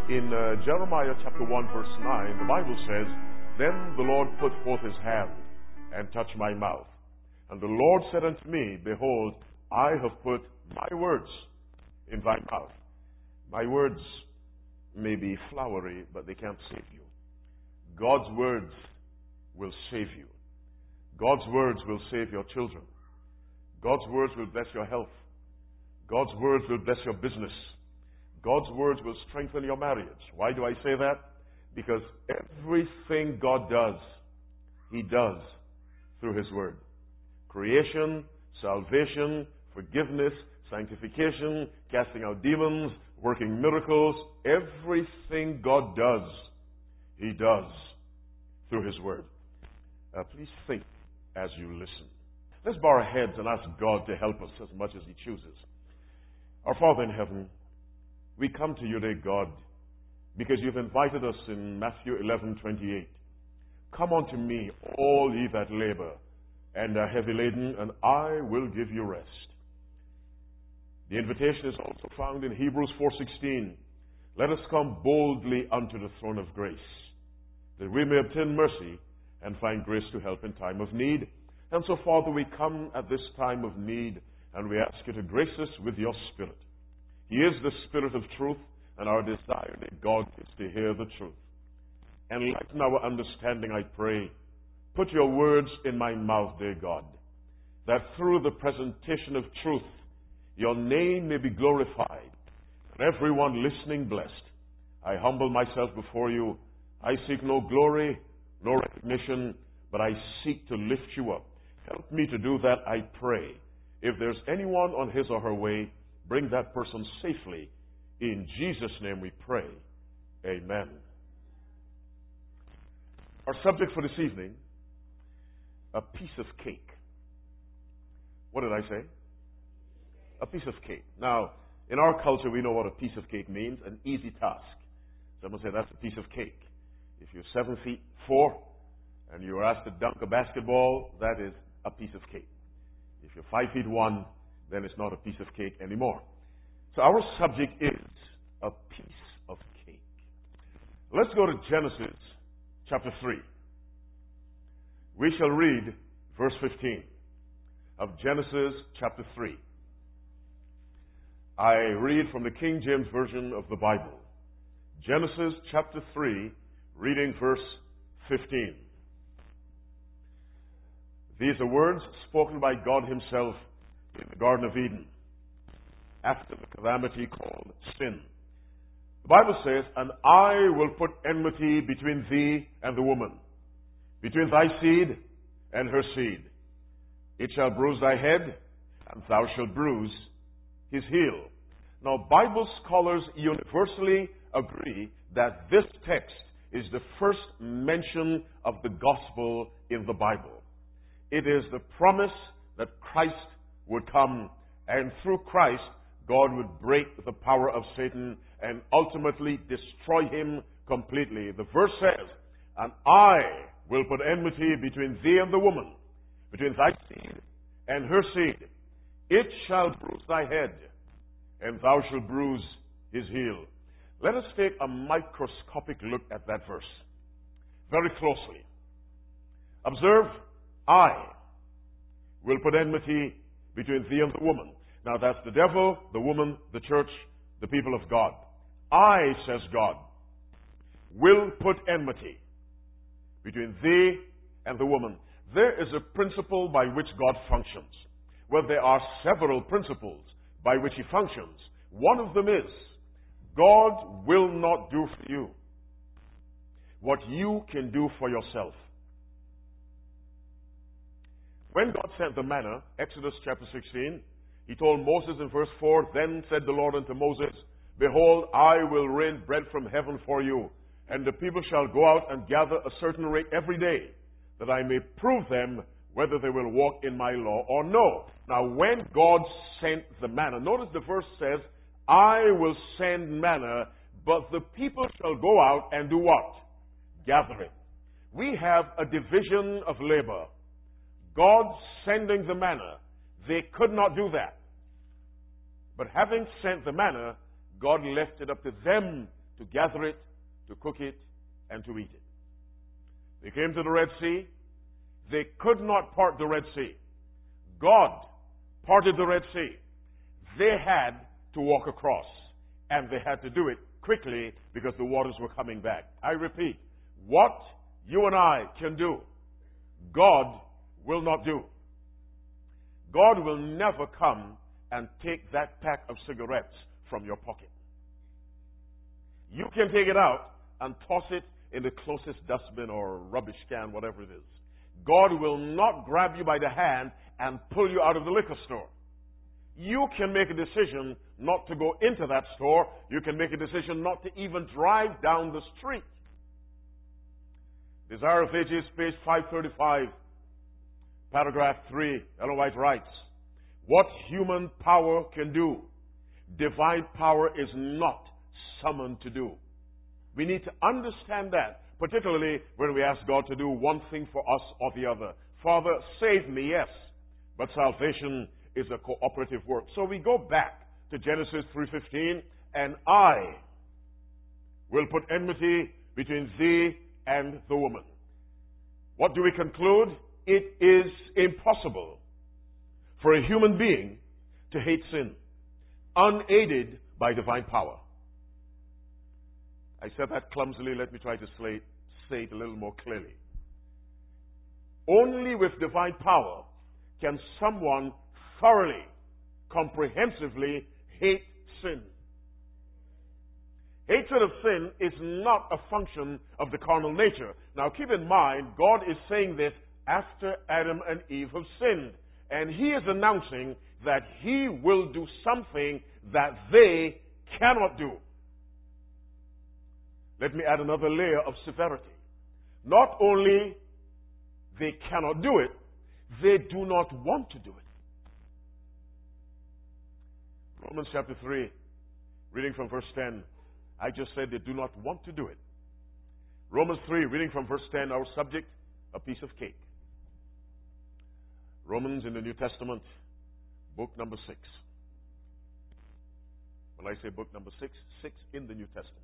In Jeremiah chapter 1 verse 9, the Bible says, "Then the Lord put forth his hand and touched my mouth. And the Lord said unto me, Behold, I have put my words in thy mouth." My words may be flowery, but they can't save you. God's words will save you. God's words will save your children. God's words will bless your health. God's words will bless your business. God's words will strengthen your marriage. Why do I say that? Because everything God does, He does through His Word. Creation, salvation, forgiveness, sanctification, casting out demons, working miracles, everything God does, He does through His Word. Please think as you listen. Let's bow our heads and ask God to help us as much as He chooses. Our Father in heaven, we come to you today, God, because you've invited us in Matthew 11:28. "Come unto me, all ye that labor and are heavy laden, and I will give you rest." The invitation is also found in Hebrews 4:16. "Let us come boldly unto the throne of grace, that we may obtain mercy and find grace to help in time of need." And so, Father, we come at this time of need, and we ask you to grace us with your Spirit. He is the Spirit of truth, and our desire, dear God, is to hear the truth. Enlighten our understanding, I pray. Put your words in my mouth, dear God, that through the presentation of truth, your name may be glorified, and everyone listening blessed. I humble myself before you. I seek no glory, no recognition, but I seek to lift you up. Help me to do that, I pray. If there's anyone on his or her way, bring that person safely. In Jesus' name we pray. Amen. Our subject for this evening, a piece of cake. What did I say? A piece of cake. Now, in our culture, we know what a piece of cake means, an easy task. Someone say that's a piece of cake. If you're 7'4" and you're asked to dunk a basketball, that is a piece of cake. If you're 5'1", then it's not a piece of cake anymore. So our subject is a piece of cake. Let's go to Genesis chapter 3. We shall read verse 15 of Genesis chapter 3. I read from the King James Version of the Bible. Genesis chapter 3, reading verse 15. These are words spoken by God Himself in the Garden of Eden after the calamity called sin. The Bible says, "And I will put enmity between thee and the woman, between thy seed and her seed. It shall bruise thy head, and thou shalt bruise his heel." Now, Bible scholars universally agree that this text is the first mention of the gospel in the Bible. It is the promise that Christ would come, and through Christ, God would break the power of Satan and ultimately destroy him completely. The verse says, "And I will put enmity between thee and the woman, between thy seed and her seed. It shall bruise thy head, and thou shalt bruise his heel." Let us take a microscopic look at that verse very closely. Observe, "I will put enmity between thee and the woman." Now that's the devil, the woman, the church, the people of God. "I," says God, "will put enmity between thee and the woman." There is a principle by which God functions. Well, there are several principles by which He functions. One of them is, God will not do for you what you can do for yourself. When God sent the manna, Exodus chapter 16, He told Moses in verse 4, "Then said the Lord unto Moses, Behold, I will rain bread from heaven for you, and the people shall go out and gather a certain rate every day, that I may prove them whether they will walk in my law or no." Now, when God sent the manna, notice the verse says, "I will send manna, but the people shall go out and do what? Gather it." We have a division of labor. God sending the manna, they could not do that. But having sent the manna, God left it up to them to gather it, to cook it, and to eat it. They came to the Red Sea. They could not part the Red Sea. God parted the Red Sea. They had to walk across, and they had to do it quickly because the waters were coming back. I repeat, what you and I can do, God will not do. God will never come and take that pack of cigarettes from your pocket. You can take it out and toss it in the closest dustbin or rubbish can, whatever it is. God will not grab you by the hand and pull you out of the liquor store. You can make a decision not to go into that store. You can make a decision not to even drive down the street. Desire of Ages, page 535, paragraph 3, Ellen White writes, what human power can do, divine power is not summoned to do. We need to understand that, particularly when we ask God to do one thing for us or the other. Father, save me, yes, but salvation is a cooperative work. So we go back to Genesis 3:15, and I will put enmity between thee and the woman. What do we conclude? It is impossible for a human being to hate sin, unaided by divine power. I said that clumsily. Let me try to say it a little more clearly. Only with divine power can someone thoroughly, comprehensively hate sin. Hatred of sin is not a function of the carnal nature. Now keep in mind, God is saying this after Adam and Eve have sinned. And He is announcing that He will do something that they cannot do. Let me add another layer of severity. Not only they cannot do it, they do not want to do it. Romans chapter 3, reading from verse 10. I just said they do not want to do it. Romans 3, reading from verse 10, our subject, a piece of cake. Romans in the New Testament, book number 6. When I say book number 6, 6 in the New Testament.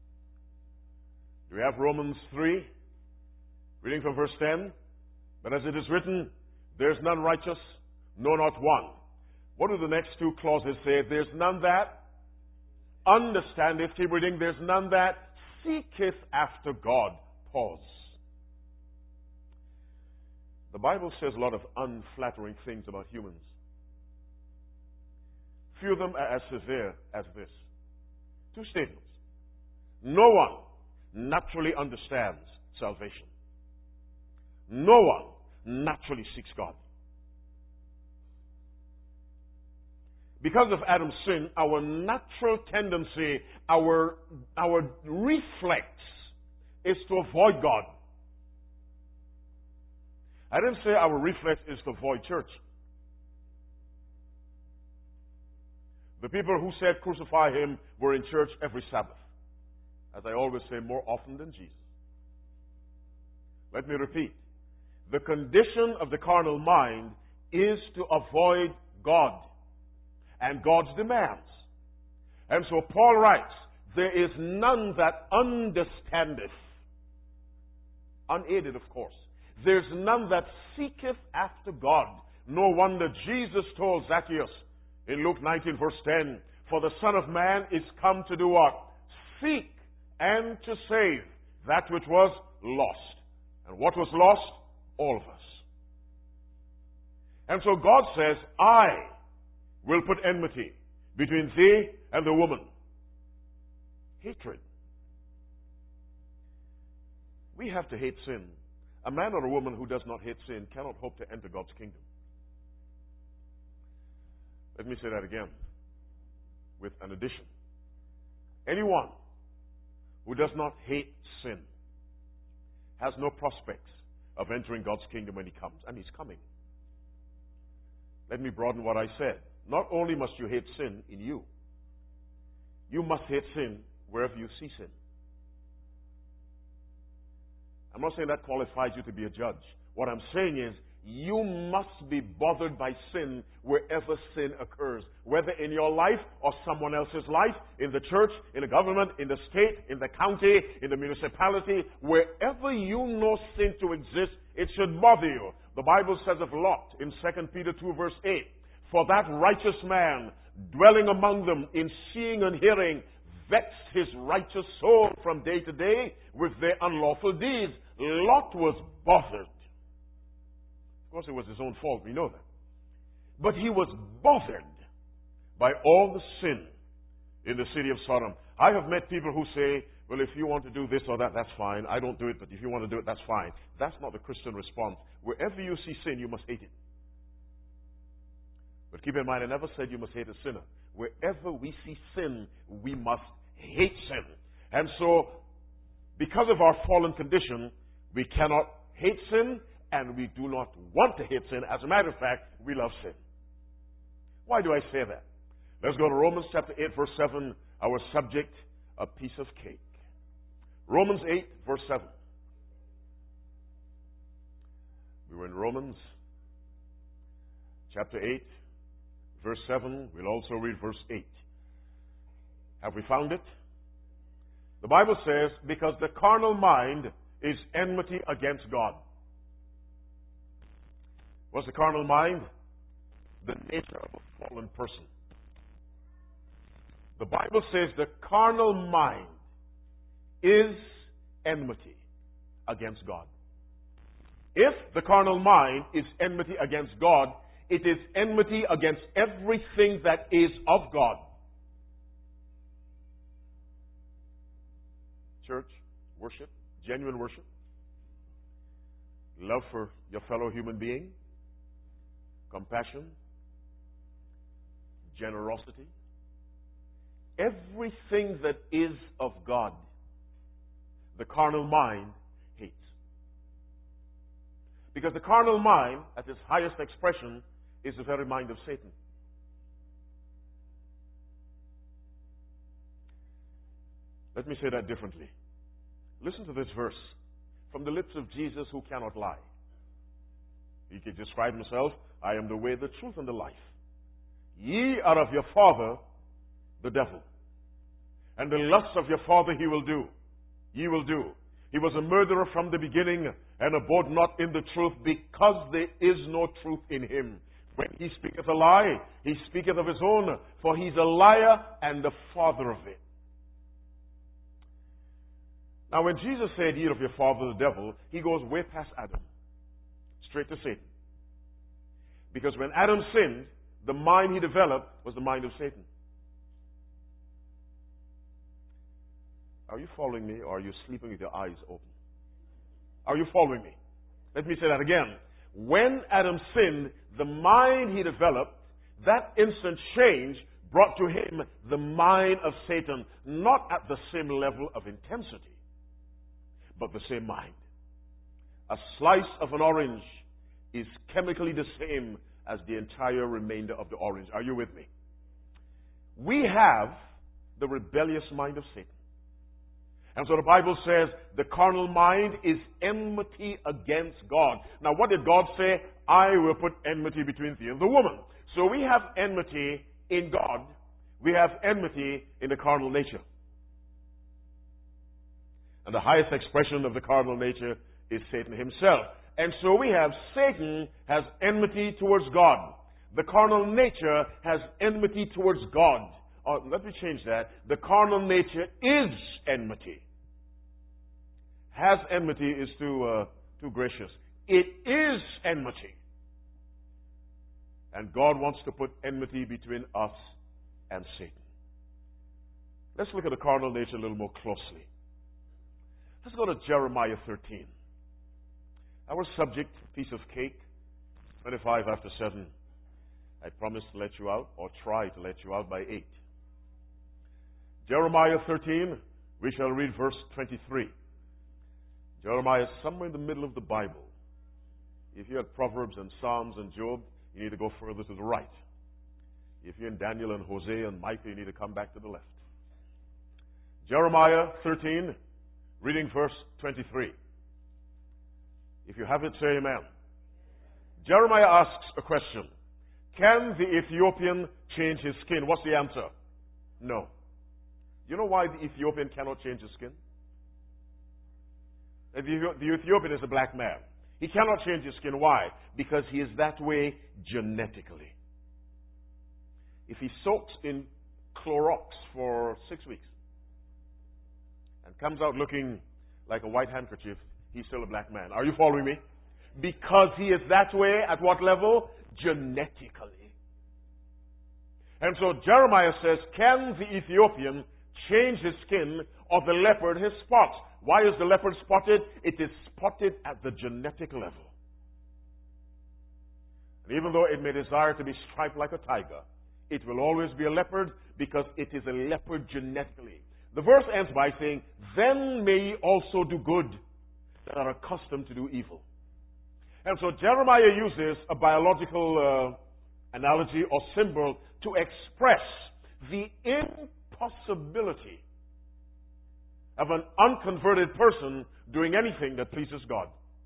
Do we have Romans 3, reading from verse 10? But as it is written, there's none righteous, no, not one. What do the next two clauses say? There's none that understandeth, keep reading, there's none that seeketh after God. Pause. The Bible says a lot of unflattering things about humans. Few of them are as severe as this. Two statements. No one naturally understands salvation. No one naturally seeks God. Because of Adam's sin, our natural tendency, our reflex is to avoid God. I didn't say our reflex is to avoid church. The people who said crucify Him were in church every Sabbath. As I always say, more often than Jesus. Let me repeat. The condition of the carnal mind is to avoid God and God's demands. And so Paul writes, there is none that understandeth. Unaided, of course. There's none that seeketh after God. No wonder Jesus told Zacchaeus in Luke 19 verse 10, for the Son of Man is come to do what? Seek and to save that which was lost. And what was lost? All of us. And so God says, I will put enmity between thee and the woman. Hatred. We have to hate sin. A man or a woman who does not hate sin cannot hope to enter God's kingdom. Let me say that again with an addition. Anyone who does not hate sin has no prospects of entering God's kingdom when He comes. And He's coming. Let me broaden what I said. Not only must you hate sin in you, you must hate sin wherever you see sin. I'm not saying that qualifies you to be a judge. What I'm saying is, You must be bothered by sin wherever sin occurs, whether in your life or someone else's life, in the church, in the government, in the state, in the county, in the municipality. Wherever you know sin to exist, it should bother you. The Bible says of Lot in 2 Peter 2 verse 8, for that righteous man dwelling among them in seeing and hearing vexed his righteous soul from day to day with their unlawful deeds. Lot was bothered. Of course, it was his own fault. We know that. But he was bothered by all the sin in the city of Sodom. I have met people who say, well, if you want to do this or that, that's fine. I don't do it, but if you want to do it, that's fine. That's not the Christian response. Wherever you see sin, you must hate it. But keep in mind, I never said you must hate a sinner. Wherever we see sin, we must hate sin. And so, because of our fallen condition, we cannot hate sin, and we do not want to hate sin. As a matter of fact, we love sin. Why do I say that? Let's go to Romans chapter 8, verse 7. Our subject, a piece of cake. Romans 8, verse 7. We were in Romans chapter 8, verse 7. We'll also read verse 8. Have we found it? The Bible says, because the carnal mind is enmity against God. What's the carnal mind? The nature of a fallen person. The Bible says the carnal mind is enmity against God. If the carnal mind is enmity against God, it is enmity against everything that is of God. Church, worship, genuine worship, love for your fellow human being, compassion, generosity, everything that is of God, the carnal mind hates. Because the carnal mind, at its highest expression, is the very mind of Satan. Let me say that differently. Listen to this verse from the lips of Jesus, who cannot lie. He could describe himself, I am the way, the truth, and the life. Ye are of your father, the devil. And the lusts of your father he will do. Ye will do. He was a murderer from the beginning, and abode not in the truth, because there is no truth in him. When he speaketh a lie, he speaketh of his own, for he's a liar and the father of it. Now, when Jesus said, ye are of your father, the devil, he goes way past Adam, straight to Satan. Because when Adam sinned, the mind he developed was the mind of Satan. Are you following me, or are you sleeping with your eyes open? Are you following me? Let me say that again. When Adam sinned, the mind he developed, that instant change brought to him the mind of Satan, not at the same level of intensity, but the same mind. A slice of an orange is chemically the same as the entire remainder of the orange. Are you with me? We have the rebellious mind of Satan. And so the Bible says the carnal mind is enmity against God. Now, what did God say? I will put enmity between thee and the woman. So we have enmity in God. We have enmity in the carnal nature. And the highest expression of the carnal nature is Satan himself. And so we have Satan has enmity towards God. The carnal nature has enmity towards God. Let me change that. The carnal nature is enmity. Has enmity is too gracious. It is enmity. And God wants to put enmity between us and Satan. Let's look at the carnal nature a little more closely. Let's go to Jeremiah 13. Our subject, piece of cake, 25 after 7. I promised to let you out, or try to let you out by 8. Jeremiah 13, we shall read verse 23. Jeremiah is somewhere in the middle of the Bible. If you had Proverbs and Psalms and Job, you need to go further to the right. If you're in Daniel and Hosea and Micah, you need to come back to the left. Jeremiah 13, reading verse 23. If you have it, say amen. Jeremiah asks a question. Can the Ethiopian change his skin? What's the answer? No. You know why the Ethiopian cannot change his skin? The Ethiopian is a black man. He cannot change his skin. Why? Because he is that way genetically. If he soaks in Clorox for 6 weeks and comes out looking like a white handkerchief, he's still a black man. Are you following me? Because he is that way at what level? Genetically. And so Jeremiah says, can the Ethiopian change his skin, or the leopard his spots? Why is the leopard spotted? It is spotted at the genetic level. And even though it may desire to be striped like a tiger, it will always be a leopard because it is a leopard genetically. The verse ends by saying, then may ye also do good that are accustomed to do evil. And so Jeremiah uses a biological analogy or symbol to express the impossibility of an unconverted person doing anything that pleases God.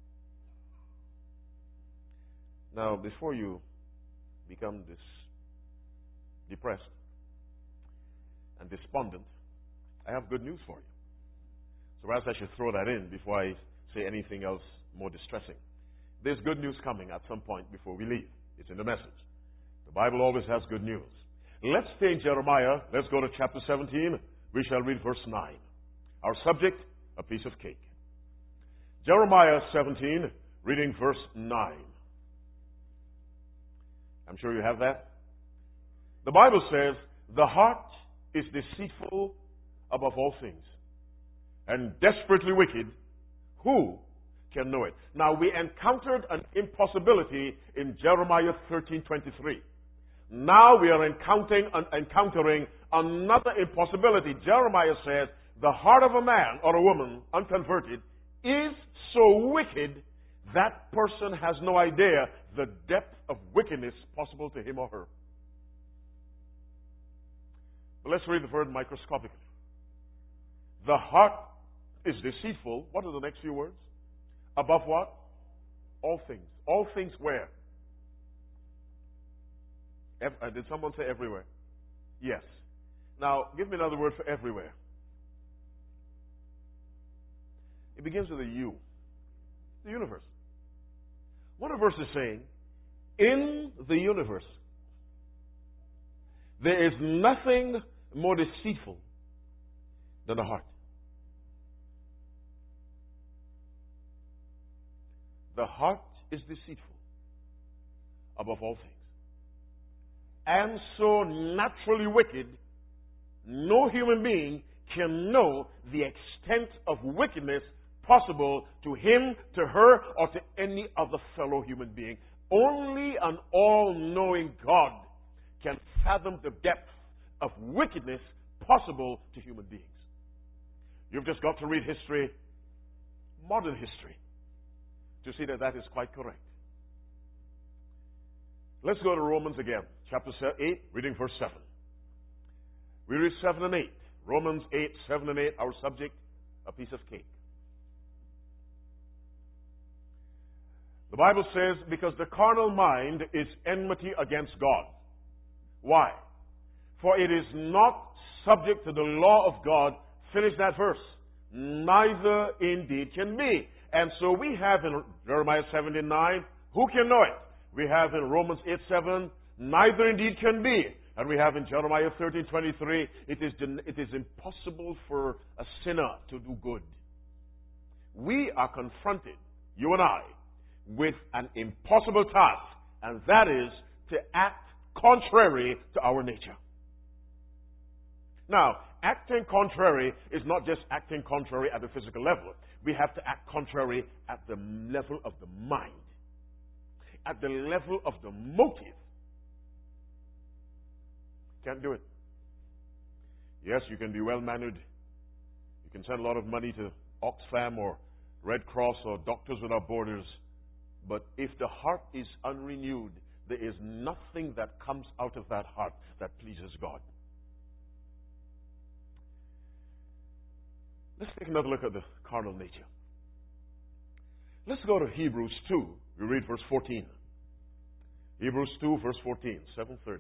Now, before you become depressed and despondent, I have good news for you. So perhaps I should throw that in before I say anything else more distressing. There's good news coming at some point before we leave. It's in the message. The Bible always has good news. Let's stay in Jeremiah. Let's go to chapter 17. We shall read verse 9. Our subject, a piece of cake. Jeremiah 17, reading verse 9. I'm sure you have that. The Bible says, the heart is deceitful above all things and desperately wicked. Who can know it? Now, we encountered an impossibility in Jeremiah 13:23. Now we are encountering another impossibility. Jeremiah says, the heart of a man or a woman, unconverted, is so wicked that person has no idea the depth of wickedness possible to him or her. But let's read the word microscopically. The heart is deceitful. What are the next few words? Above what? All things. All things where? Did someone say everywhere? Yes. Now, give me another word for everywhere. It begins with a U. The universe. What a verse is saying, in the universe, there is nothing more deceitful than the heart. The heart is deceitful above all things. And so naturally wicked, no human being can know the extent of wickedness possible to him, to her, or to any other fellow human being. Only an all-knowing God can fathom the depth of wickedness possible to human beings. You've just got to read history, modern history, to see that that is quite correct. Let's go to Romans again, chapter 8, reading verse 7. We read 7 and 8. Romans 8, 7 and 8, our subject, a piece of cake. The Bible says, because the carnal mind is enmity against God. Why? For it is not subject to the law of God. Finish that verse. Neither indeed can be. And so we have in Jeremiah 17:9, who can know it? We have in Romans 8:7, neither indeed can be. And we have in Jeremiah 13:23, it is impossible for a sinner to do good. We are confronted, you and I, with an impossible task, and that is to act contrary to our nature. Now, acting contrary is not just acting contrary at the physical level. We have to act contrary at the level of the mind, at the level of the motive. Can't do it. Yes, you can be well-mannered. You can send a lot of money to Oxfam or Red Cross or Doctors Without Borders. But if the heart is unrenewed, there is nothing that comes out of that heart that pleases God. Let's take another look at the carnal nature. Let's go to Hebrews 2. We read verse 14. Hebrews 2, verse 14, 7:30.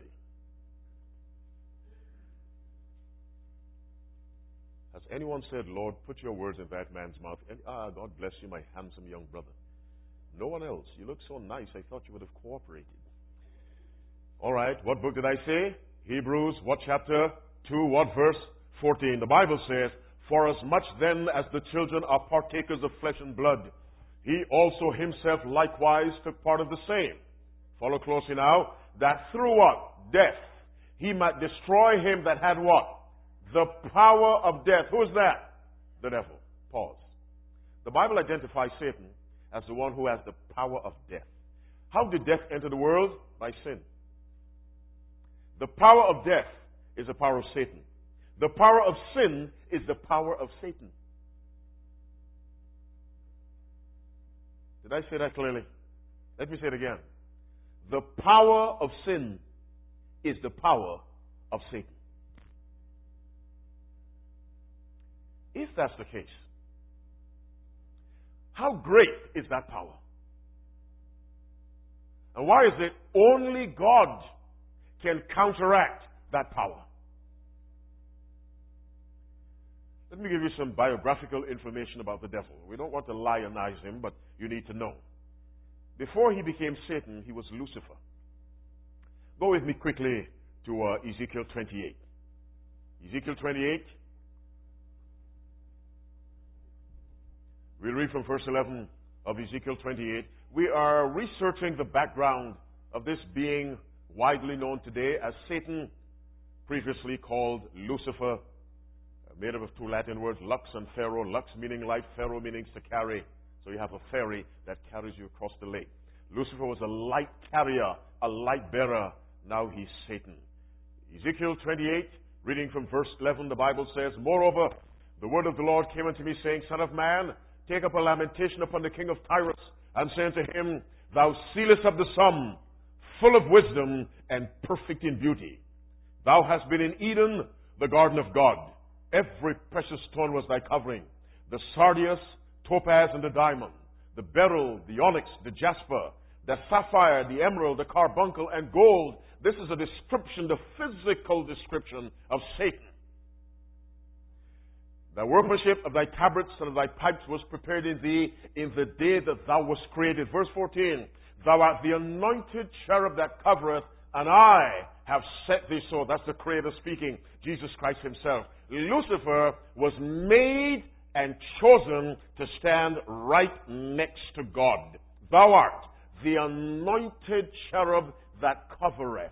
Has anyone said, Lord, put your words in that man's mouth? And, God bless you, my handsome young brother. No one else. You look so nice, I thought you would have cooperated. All right, what book did I say? Hebrews, what chapter? 2, what verse? 14. The Bible says, for as much then as the children are partakers of flesh and blood, he also himself likewise took part of the same. Follow closely now. That through what? Death. He might destroy him that had what? The power of death. Who is that? The devil. Pause. The Bible identifies Satan as the one who has the power of death. How did death enter the world? By sin. The power of death is the power of Satan. The power of sin is the power of Satan. Did I say that clearly? Let me say it again. The power of sin is the power of Satan. If that's the case, how great is that power? And why is it only God can counteract that power? Let me give you some biographical information about the devil. We don't want to lionize him, but you need to know. Before he became Satan, he was Lucifer. Go with me quickly to Ezekiel 28. Ezekiel 28. We'll read from verse 11 of Ezekiel 28. We are researching the background of this being widely known today as Satan, previously called Lucifer, made up of two Latin words, lux and ferro. Lux meaning light, ferro meaning to carry. So you have a ferry that carries you across the lake. Lucifer was a light carrier, a light bearer. Now he's Satan. Ezekiel 28, reading from verse 11, the Bible says, moreover, the word of the Lord came unto me, saying, Son of man, take up a lamentation upon the king of Tyrus, and say unto him, Thou sealest of the sum, full of wisdom and perfect in beauty. Thou hast been in Eden, the garden of God. Every precious stone was thy covering, the sardius, topaz, and the diamond, the beryl, the onyx, the jasper, the sapphire, the emerald, the carbuncle, and gold. This is a description, the physical description of Satan. The workmanship of thy tabrets and of thy pipes was prepared in thee in the day that thou wast created. Verse 14, Thou art the anointed cherub that covereth, and I have set thee so. That's the Creator speaking, Jesus Christ himself. Lucifer was made and chosen to stand right next to God. Thou art the anointed cherub that covereth.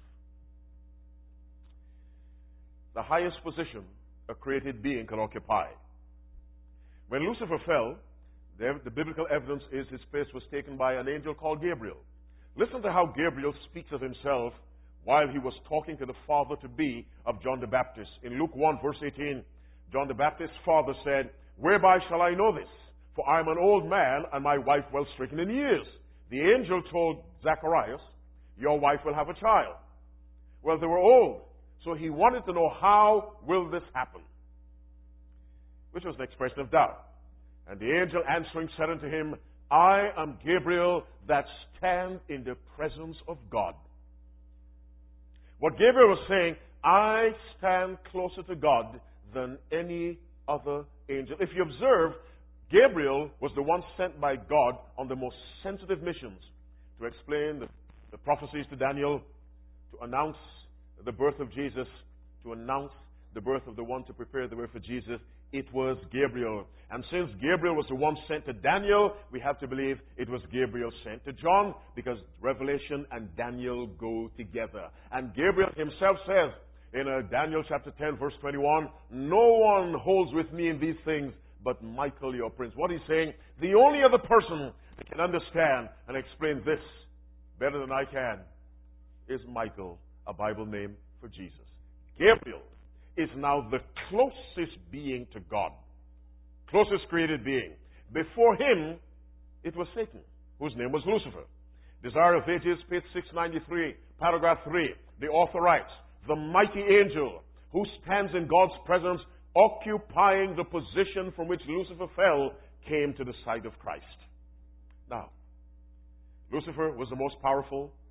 The highest position a created being can occupy. When Lucifer fell, the biblical evidence is his place was taken by an angel called Gabriel. Listen to how Gabriel speaks of himself while he was talking to the father-to-be of John the Baptist. In Luke 1, verse 18, John the Baptist's father said, Whereby shall I know this? For I am an old man, and my wife well stricken in years. The angel told Zacharias, Your wife will have a child. Well, they were old, so he wanted to know, how will this happen? Which was an expression of doubt. And the angel answering said unto him, I am Gabriel that stand in the presence of God. What Gabriel was saying, I stand closer to God than any other angel. If you observe, Gabriel was the one sent by God on the most sensitive missions to explain the prophecies to Daniel, to announce the birth of Jesus, to announce the birth of the one to prepare the way for Jesus. It was Gabriel. And since Gabriel was the one sent to Daniel, we have to believe it was Gabriel sent to John, because Revelation and Daniel go together. And Gabriel himself says in Daniel chapter 10, verse 21, No one holds with me in these things but Michael, your prince. What he's saying, the only other person that can understand and explain this better than I can is Michael, a Bible name for Jesus. Gabriel is now the closest being to God, closest created being. Before him, it was Satan, whose name was Lucifer. Desire of Ages, page 693, paragraph 3. The author writes, the mighty angel who stands in God's presence, occupying the position from which Lucifer fell, came to the side of Christ. Now, Lucifer was the most powerful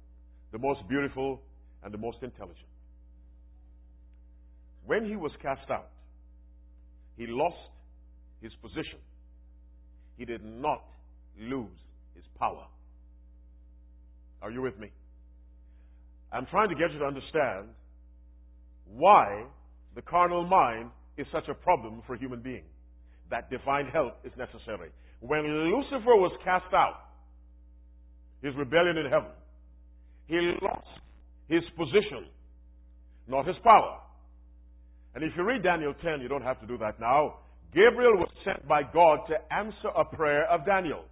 the most beautiful, and the most intelligent. When he was cast out, he lost his position. He did not lose his power. Are you with me? I'm trying to get you to understand why the carnal mind is such a problem for human beings. That divine help is necessary. When Lucifer was cast out, his rebellion in heaven, he lost his position, not his power. And if you read Daniel 10, you don't have to do that now. Gabriel was sent by God to answer a prayer of Daniel.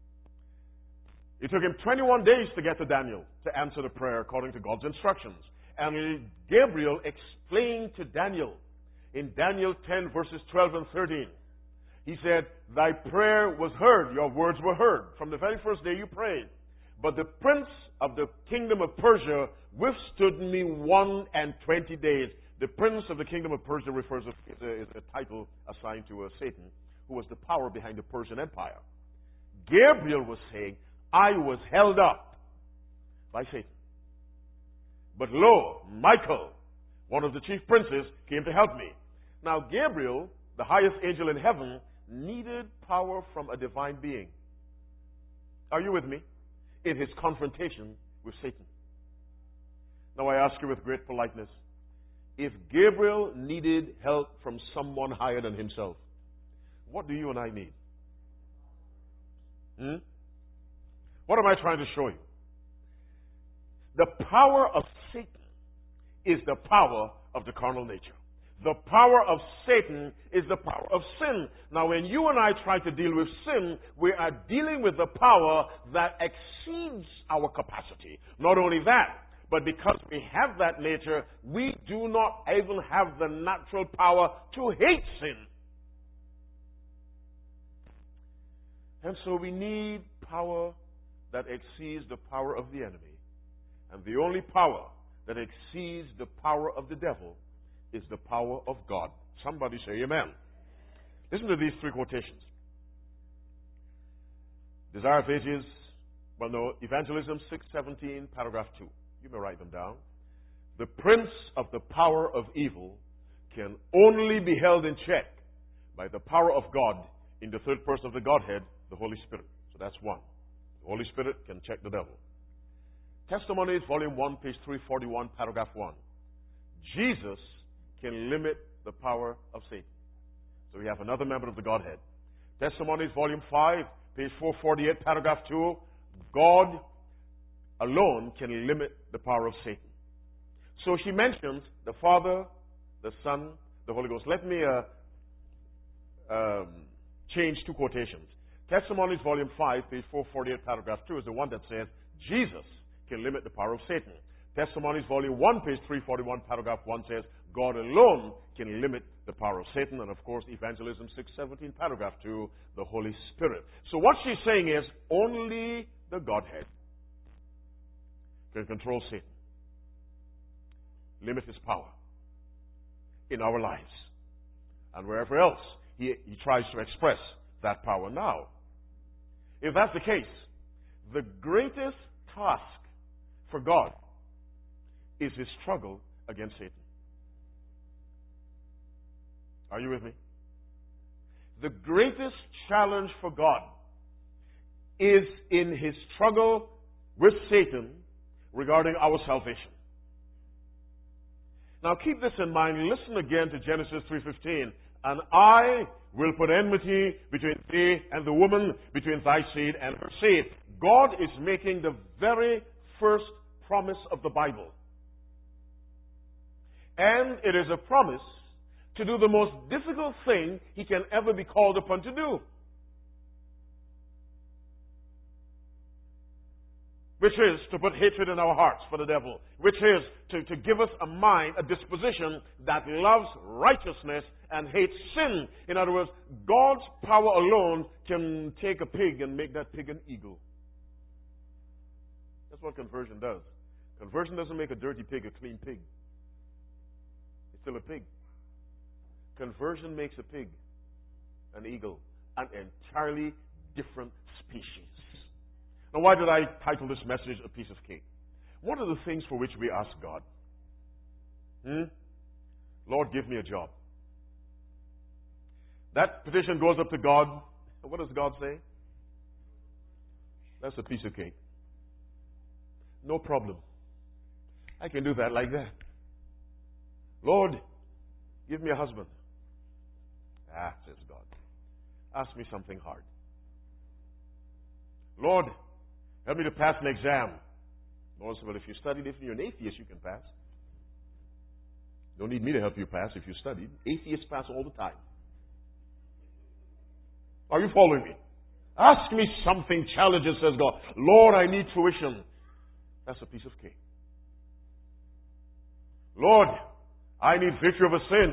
It took him 21 days to get to Daniel to answer the prayer according to God's instructions. And Gabriel explained to Daniel in Daniel 10 verses 12 and 13. He said, thy prayer was heard, your words were heard from the very first day you prayed. But the prince of the kingdom of Persia withstood me 21 days. The prince of the kingdom of Persia refers to is a title assigned to Satan, who was the power behind the Persian Empire. Gabriel was saying, I was held up by Satan. But lo, Michael, one of the chief princes, came to help me. Now, Gabriel, the highest angel in heaven, needed power from a divine being. Are you with me? In his confrontation with Satan. Now, I ask you with great politeness, if Gabriel needed help from someone higher than himself, what do you and I need? What am I trying to show you? The power of Satan is the power of the carnal nature. The power of Satan is the power of sin. Now, when you and I try to deal with sin, we are dealing with the power that exceeds our capacity. Not only that, but because we have that nature, we do not even have the natural power to hate sin. And so we need power that exceeds the power of the enemy. And the only power that exceeds the power of the devil is the power of God. Somebody say amen. Listen to these three quotations. Desire of Ages, Evangelism 6:17, paragraph 2. You may write them down. The prince of the power of evil can only be held in check by the power of God in the third person of the Godhead, the Holy Spirit. So that's one. The Holy Spirit can check the devil. Testimonies, volume 1, page 341, paragraph 1. Jesus can limit the power of Satan. So we have another member of the Godhead. Testimonies, volume 5, page 448, paragraph 2. God alone can limit the power of Satan. So she mentions the Father, the Son, the Holy Ghost. Let me change two quotations. Testimonies, volume 5, page 448, paragraph 2 is the one that says, Jesus can limit the power of Satan. Testimonies, volume 1, page 341, paragraph 1 says, God alone can limit the power of Satan. And of course, Evangelism 6:17, paragraph 2, the Holy Spirit. So what she's saying is, only the Godhead can control Satan, limit his power in our lives, and wherever else he tries to express that power. Now, if that's the case, the greatest task for God is his struggle against Satan. Are you with me? The greatest challenge for God is in his struggle with Satan regarding our salvation. Now keep this in mind. Listen again to Genesis 3:15. And I will put enmity between thee and the woman, between thy seed and her seed. God is making the very first promise of the Bible. And it is a promise to do the most difficult thing he can ever be called upon to do. Which is to put hatred in our hearts for the devil. Which is to give us a mind, a disposition that loves righteousness and hates sin. In other words, God's power alone can take a pig and make that pig an eagle. That's what conversion does. Conversion doesn't make a dirty pig a clean pig. It's still a pig. Conversion makes a pig an eagle, an entirely different species. Now, why did I title this message A Piece of Cake? What are the things for which we ask God? Lord, give me a job. That petition goes up to God. What does God say? That's a piece of cake. No problem. I can do that like that. Lord, give me a husband. Says God. Ask me something hard. Lord, help me to pass an exam. Lord said, well, if you studied, if you're an atheist, you can pass. Don't need me to help you pass if you studied. Atheists pass all the time. Are you following me? Ask me something challenging, says God. Lord, I need fruition. That's a piece of cake. Lord, I need victory over sin.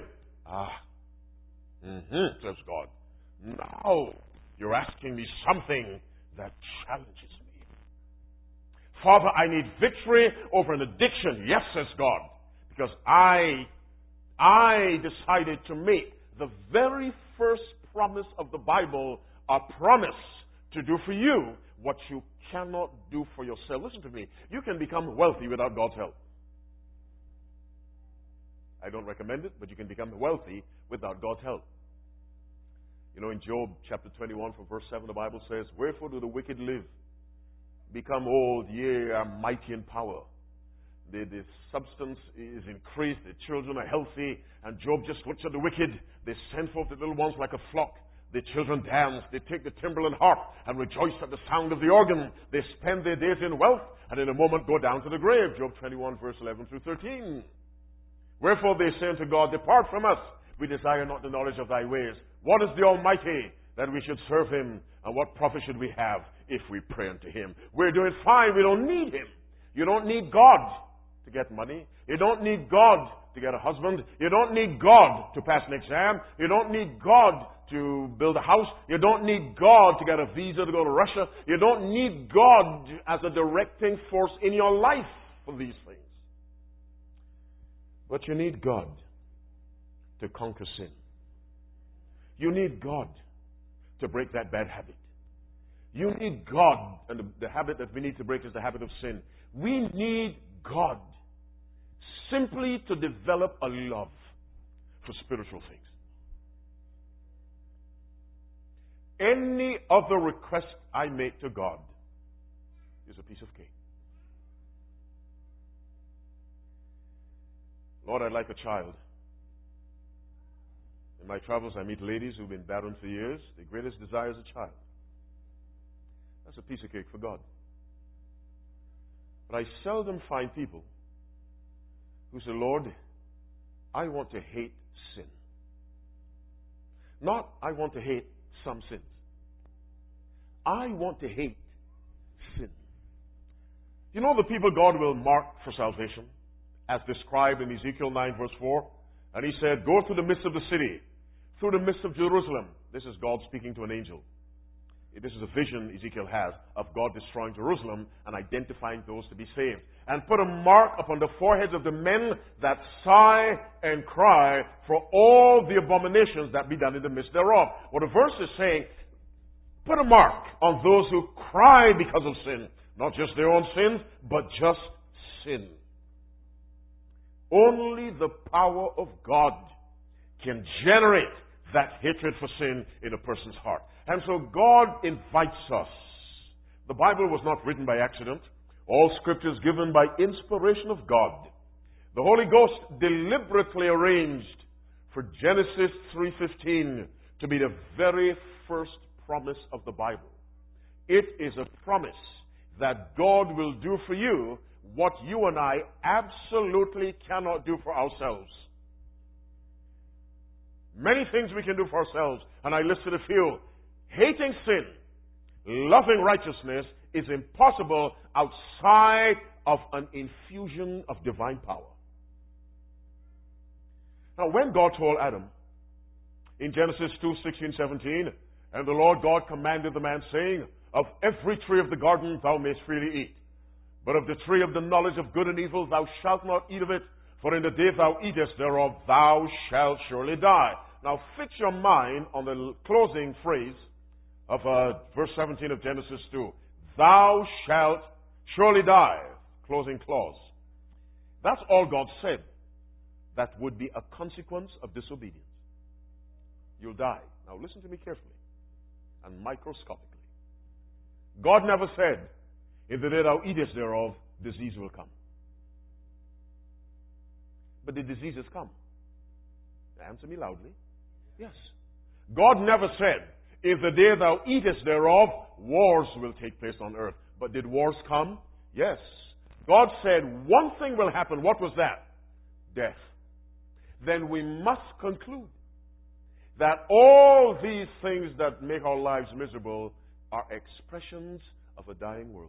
Says God. Now you're asking me something that challenges me. Father, I need victory over an addiction. Yes, says God. Because I decided to make the very first promise of the Bible a promise to do for you what you cannot do for yourself. Listen to me. You can become wealthy without God's help. I don't recommend it, but you can become wealthy without God's help. You know, in Job chapter 21 from verse 7, the Bible says, wherefore do the wicked live? Become old, ye are mighty in power. The substance is increased, the children are healthy, and Job just looks at the wicked. They send forth the little ones like a flock. The children dance, they take the timbrel and harp, and rejoice at the sound of the organ. They spend their days in wealth, and in a moment go down to the grave. Job 21 verse 11 through 13. Wherefore they say unto God, depart from us, we desire not the knowledge of thy ways. What is the Almighty that we should serve him? And what profit should we have if we pray unto him? We're doing fine, we don't need him. You don't need God to get money. You don't need God to get a husband. You don't need God to pass an exam. You don't need God to build a house. You don't need God to get a visa to go to Russia. You don't need God as a directing force in your life for these things. But you need God to conquer sin. You need God to break that bad habit. You need God, and the habit that we need to break is the habit of sin. We need God simply to develop a love for spiritual things. Any other request I make to God is a piece of cake. Lord, I'd like a child. In my travels, I meet ladies who've been barren for years. Their greatest desire is a child. That's a piece of cake for God. But I seldom find people who say, Lord, I want to hate sin. Not, I want to hate some sins. I want to hate sin. You know the people God will mark for salvation, as described in Ezekiel 9 verse 4? And he said, go through the midst of the city, through the midst of Jerusalem. This is God speaking to an angel. This is a vision Ezekiel has of God destroying Jerusalem and identifying those to be saved. And put a mark upon the foreheads of the men that sigh and cry for all the abominations that be done in the midst thereof. What the verse is saying, put a mark on those who cry because of sin. Not just their own sins, but just sin. Only the power of God can generate that hatred for sin in a person's heart. And so God invites us. The Bible was not written by accident. All Scripture is given by inspiration of God. The Holy Ghost deliberately arranged for Genesis 3:15 to be the very first promise of the Bible. It is a promise that God will do for you what you and I absolutely cannot do for ourselves. Many things we can do for ourselves, and I listed a few. Hating sin, loving righteousness is impossible outside of an infusion of divine power. Now, when God told Adam in Genesis 2:16-17, and the Lord God commanded the man, saying, of every tree of the garden thou mayst freely eat, but of the tree of the knowledge of good and evil thou shalt not eat of it, for in the day thou eatest thereof thou shalt surely die. Now fix your mind on the closing phrase of verse 17 of Genesis 2. Thou shalt surely die. closing clause. That's all God said. That would be a consequence of disobedience. You'll die. Now listen to me carefully and microscopically. God never said, in the day thou eatest thereof, disease will come. But the disease has come. Answer me loudly. Yes. God never said, if the day thou eatest thereof, wars will take place on earth. But did wars come? Yes. God said one thing will happen. What was that? Death. Then we must conclude that all these things that make our lives miserable are expressions of a dying world.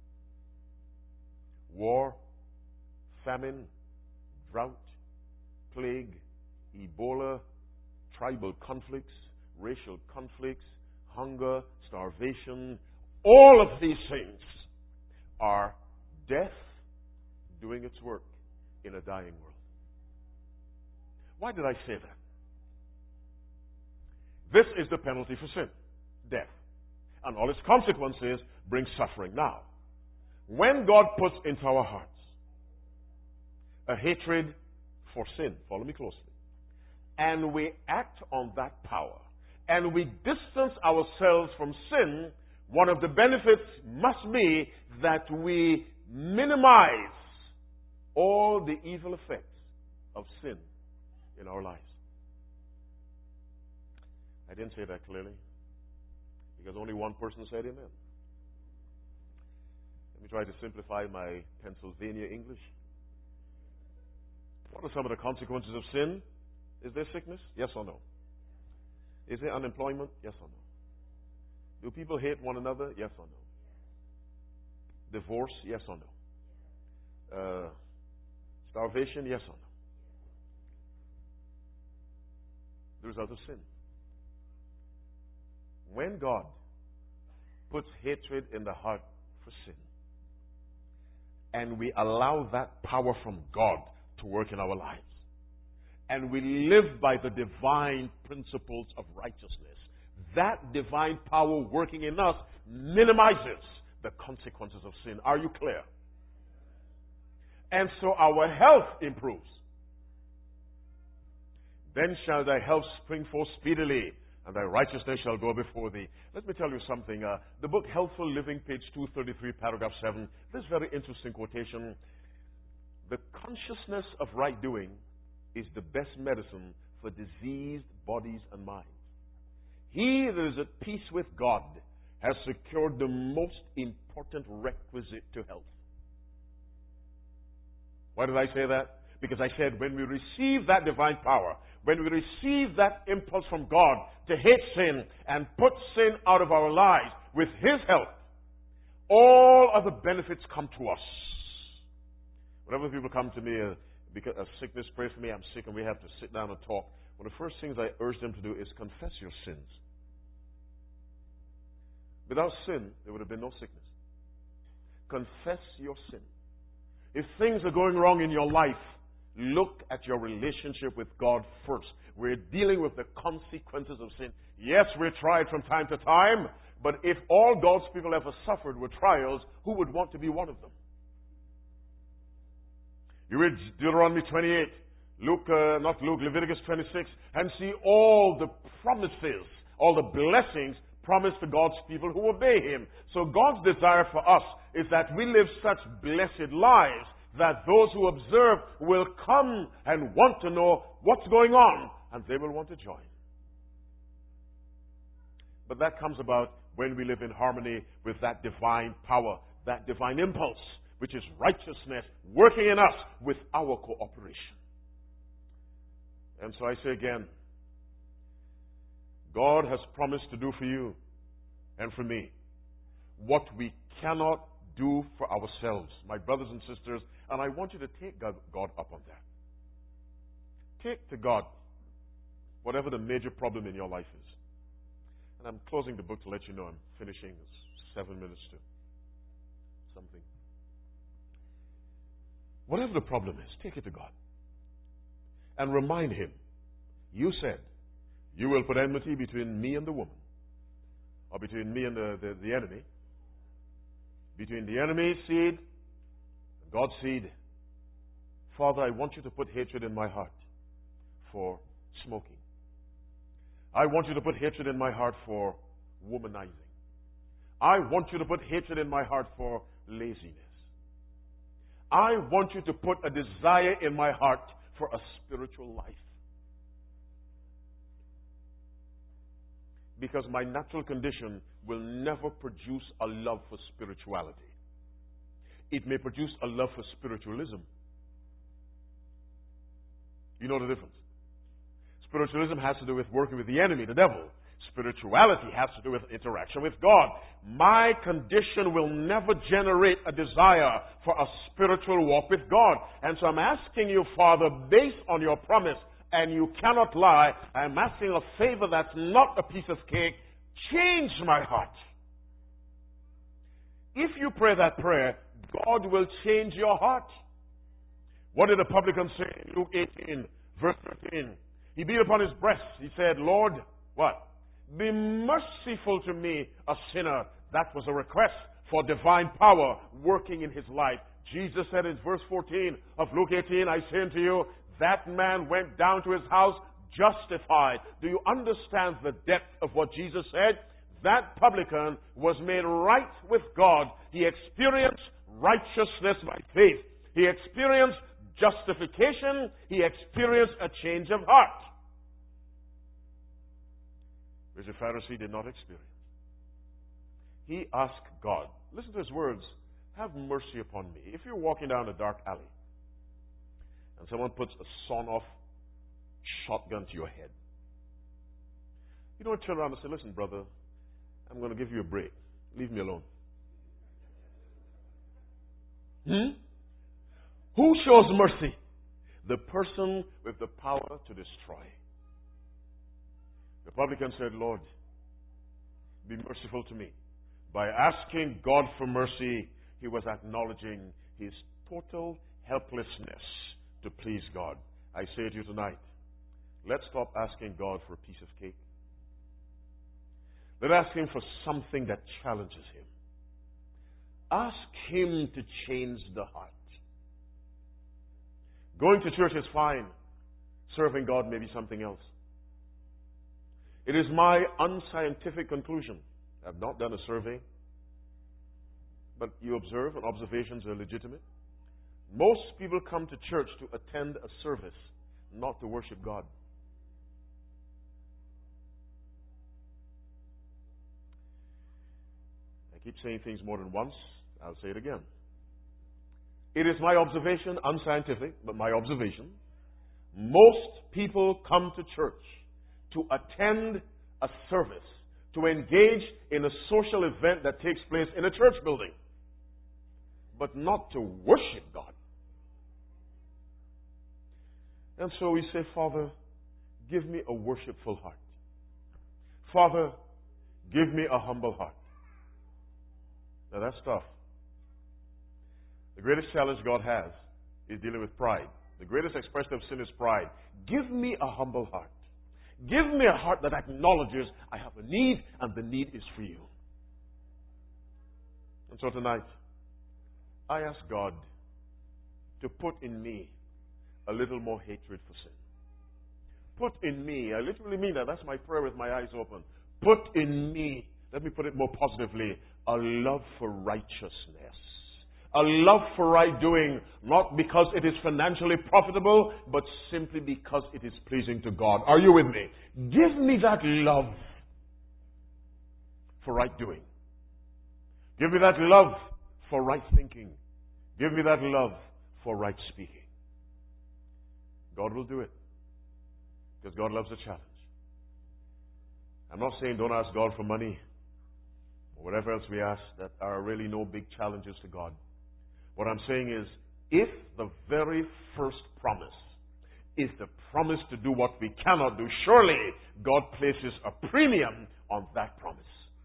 War, famine, drought, plague, Ebola, tribal conflicts, racial conflicts, hunger, starvation, all of these things are death doing its work in a dying world. Why did I say that? This is the penalty for sin, death. And all its consequences bring suffering. Now, when God puts into our hearts a hatred for sin, follow me closely, and we act on that power, and we distance ourselves from sin, one of the benefits must be that we minimize all the evil effects of sin in our lives. I didn't say that clearly because only one person said amen. Let me try to simplify my Pennsylvania English. What are some of the consequences of sin? Is there sickness? Yes or no? Is there unemployment? Yes or no? Do people hate one another? Yes or no? Divorce? Yes or no? Starvation? Yes or no? The result of sin. When God puts hatred in the heart for sin, and we allow that power from God to work in our lives, and we live by the divine principles of righteousness, that divine power working in us minimizes the consequences of sin. Are you clear? And so our health improves. Then shall thy health spring forth speedily, and thy righteousness shall go before thee. Let me tell you something. The book Healthful Living, page 233, paragraph 7. This very interesting quotation. The consciousness of right doing is the best medicine for diseased bodies and minds. He that is at peace with God has secured the most important requisite to health. Why did I say that? Because I said when we receive that divine power, when we receive that impulse from God to hate sin and put sin out of our lives with His help, all other benefits come to us. Whenever people come to me because of sickness, pray for me, I'm sick, and we have to sit down and talk, one of the first things I urge them to do is confess your sins. Without sin, there would have been no sickness. Confess your sin. If things are going wrong in your life, look at your relationship with God first. We're dealing with the consequences of sin. Yes, we're tried from time to time, but if all God's people ever suffered with trials, who would want to be one of them? You read Deuteronomy 28, Leviticus 26, and see all the promises, all the blessings promised to God's people who obey Him. So God's desire for us is that we live such blessed lives that those who observe will come and want to know what's going on, and they will want to join. But that comes about when we live in harmony with that divine power, that divine impulse, which is righteousness working in us with our cooperation. And so I say again, God has promised to do for you and for me what we cannot do for ourselves, my brothers and sisters, and I want you to take God up on that. Take to God whatever the major problem in your life is. And I'm closing the book to let you know I'm finishing. It's 7 minutes to something. Whatever the problem is, take it to God. And remind Him, you said, you will put enmity between me and the woman, or between me and the enemy, between the enemy's seed God said, Father, I want you to put hatred in my heart for smoking. I want you to put hatred in my heart for womanizing. I want you to put hatred in my heart for laziness. I want you to put a desire in my heart for a spiritual life. Because my natural condition will never produce a love for spirituality. It may produce a love for spiritualism. You know the difference. Spiritualism has to do with working with the enemy, the devil. Spirituality has to do with interaction with God. My condition will never generate a desire for a spiritual walk with God. And so I'm asking you, Father, based on your promise, and you cannot lie, I'm asking a favor that's not a piece of cake. Change my heart. If you pray that prayer, God will change your heart. What did the publican say in Luke 18, verse 13? He beat upon his breast. He said, Lord, what? Be merciful to me, a sinner. That was a request for divine power working in his life. Jesus said in verse 14 of Luke 18, I say unto you, that man went down to his house justified. Do you understand the depth of what Jesus said? That publican was made right with God. He experienced righteousness by faith. He experienced justification. He experienced a change of heart, which the Pharisee did not experience. He asked God, listen to his words, have mercy upon me. If you're walking down a dark alley and someone puts a sawn-off shotgun to your head, you don't turn around and say, listen, brother, I'm going to give you a break. Leave me alone. Who shows mercy? The person with the power to destroy. The publican said, Lord, be merciful to me. By asking God for mercy, he was acknowledging his total helplessness to please God. I say to you tonight, let's stop asking God for a piece of cake. Let's ask him for something that challenges him. Ask him to change the heart. Going to church is fine. Serving God may be something else. It is my unscientific conclusion. I've not done a survey, but you observe, and observations are legitimate. Most people come to church to attend a service, not to worship God. I keep saying things more than once. I'll say it again. It is my observation, unscientific, but my observation. Most people come to church to attend a service, to engage in a social event that takes place in a church building, but not to worship God. And so we say, Father, give me a worshipful heart. Father, give me a humble heart. Now that's tough. The greatest challenge God has is dealing with pride. The greatest expression of sin is pride. Give me a humble heart. Give me a heart that acknowledges I have a need and the need is for you. And so tonight, I ask God to put in me a little more hatred for sin. Put in me, I literally mean that. That's my prayer with my eyes open. Put in me, let me put it more positively, a love for righteousness. A love for right doing, not because it is financially profitable, but simply because it is pleasing to God. Are you with me? Give me that love for right doing. Give me that love for right thinking. Give me that love for right speaking. God will do it, because God loves a challenge. I'm not saying don't ask God for money or whatever else we ask that are really no big challenges to God. What I'm saying is, if the very first promise is the promise to do what we cannot do, surely God places a premium on that promise.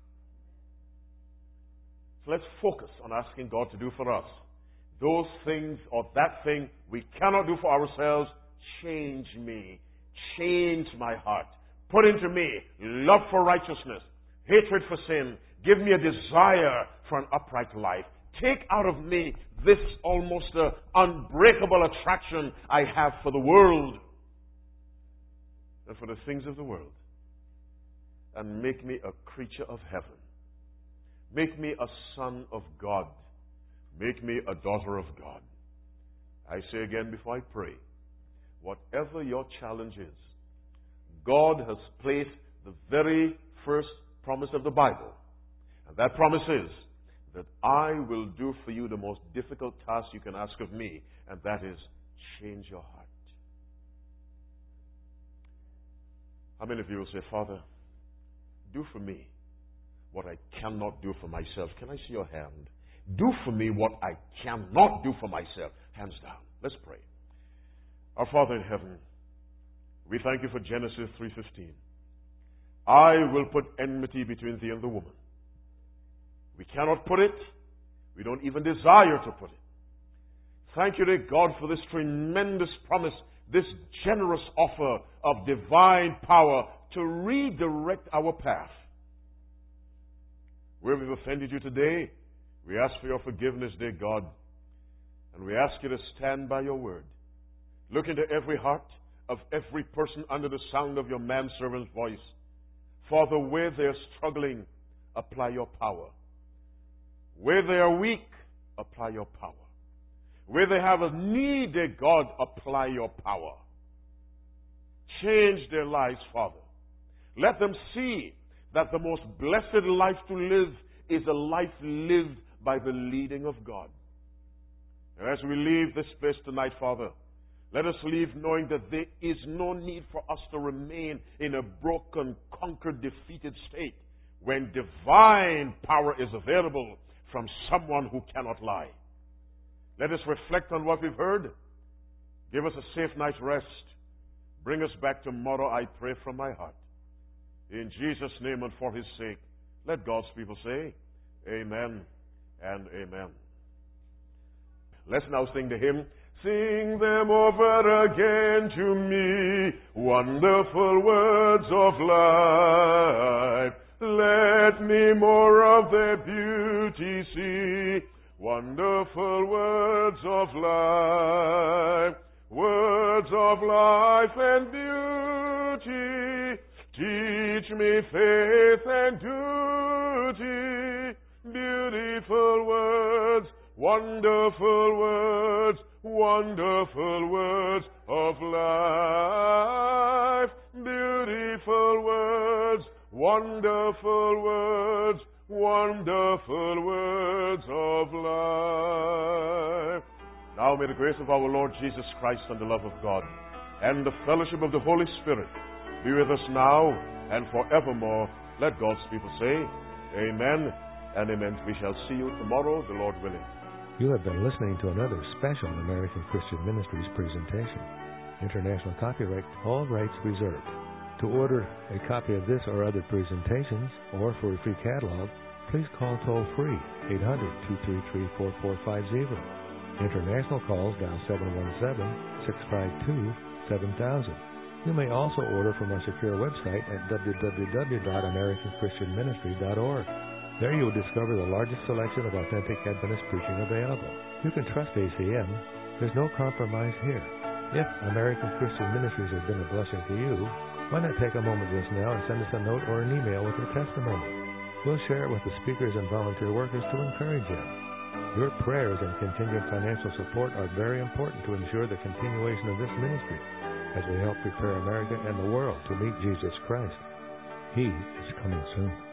So let's focus on asking God to do for us those things or that thing we cannot do for ourselves. Change me. Change my heart. Put into me love for righteousness, hatred for sin. Give me a desire for an upright life. take out of me this almost unbreakable attraction I have for the world and for the things of the world, and make me a creature of heaven. Make me a son of God. Make me a daughter of God. I say again before I pray, whatever your challenge is, God has placed the very first promise of the Bible. And that promise is that I will do for you the most difficult task you can ask of me, and that is change your heart. How many of you will say, Father, do for me what I cannot do for myself? Can I see your hand? Do for me what I cannot do for myself. Hands down. Let's pray. Our Father in heaven, we thank you for Genesis 3:15. I will put enmity between thee and the woman. We cannot put it. We don't even desire to put it. Thank you, dear God, for this tremendous promise, this generous offer of divine power to redirect our path. Where we've offended you today, we ask for your forgiveness, dear God, and we ask you to stand by your word. Look into every heart of every person under the sound of your manservant's voice. Father, where they're struggling, apply your power. Where they are weak, apply your power. Where they have a need, dear God, apply your power. Change their lives, Father. Let them see that the most blessed life to live is a life lived by the leading of God. And as we leave this place tonight, Father, let us leave knowing that there is no need for us to remain in a broken, conquered, defeated state when divine power is available from someone who cannot lie. Let us reflect on what we've heard. Give us a safe night's rest. Bring us back tomorrow, I pray from my heart. In Jesus' name and for His sake, let God's people say, Amen and Amen. Let's now sing the hymn. Sing them over again to me, wonderful words of life. Let me more of their beauty see, wonderful words of life. Words of life and beauty, teach me faith and duty. Beautiful words, wonderful words, wonderful words of life. Beautiful words, wonderful words, wonderful words of life. Now may the grace of our Lord Jesus Christ and the love of God and the fellowship of the Holy Spirit be with us now and forevermore. Let God's people say, Amen and Amen. We shall see you tomorrow, the Lord willing. You have been listening to another special American Christian Ministries presentation. International copyright, all rights reserved. To order a copy of this or other presentations, or for a free catalog, please call toll-free 800-233-4450. International calls dial 717-652-7000. You may also order from our secure website at www.americanchristianministry.org. There you will discover the largest selection of authentic Adventist preaching available. You can trust ACM. There's no compromise here. If American Christian Ministries has been a blessing to you, why not take a moment just now and send us a note or an email with your testimony? We'll share it with the speakers and volunteer workers to encourage them. Your prayers and continued financial support are very important to ensure the continuation of this ministry as we help prepare America and the world to meet Jesus Christ. He is coming soon.